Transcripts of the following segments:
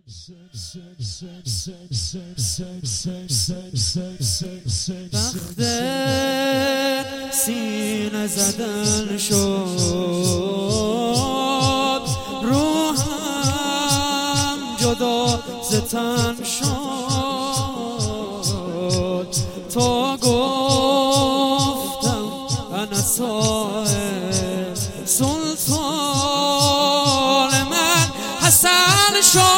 وقت سینه زدن شد، روحم جدا ز تن شد. تو گفتم انا صاحب سلطان من حسن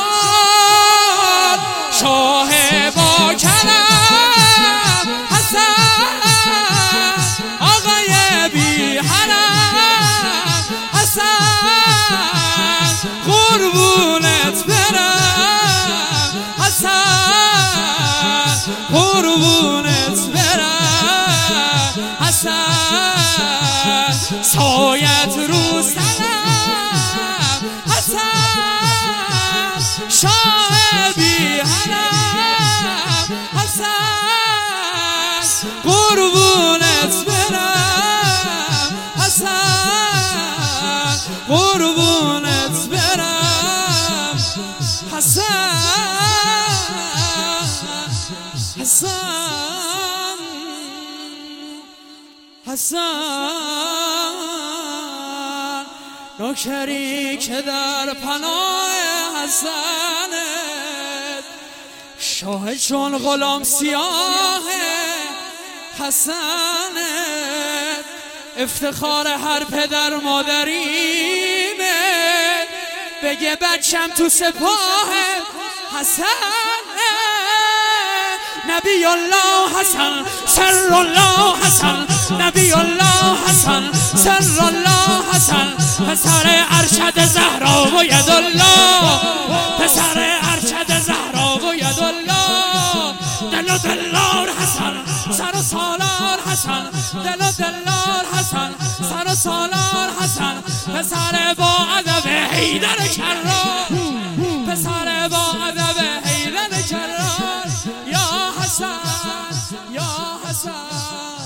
شد، شاه با کرم حسن، آقای بی حرم حسن، قربونت برم حسن، قربونت برم حسن، سایت رو سرم حسن، شاه بی حرم حسن، قربونت برم حسن، قربونت برم حسن، حسن، حسن، نوکری که در پناه حسنت، شاه چون غلام سیاه حسنت، افتخار هر پدر مادریمه، بگه بچم تو سپاه حسن، نبی الله حسن سر الله حسن، نبی الله حسن سر الله حسن، پسر ارشد زهرا و ید الله، پسر ارشد زهرا و ید الله، دل و دلار حسن سر و سالار حسن، دل و دلار حسن سر و سالار حسن، پسر با ادب حیدر کرار، پسر با ادب حیدر کرار، یا حسن یا حسن.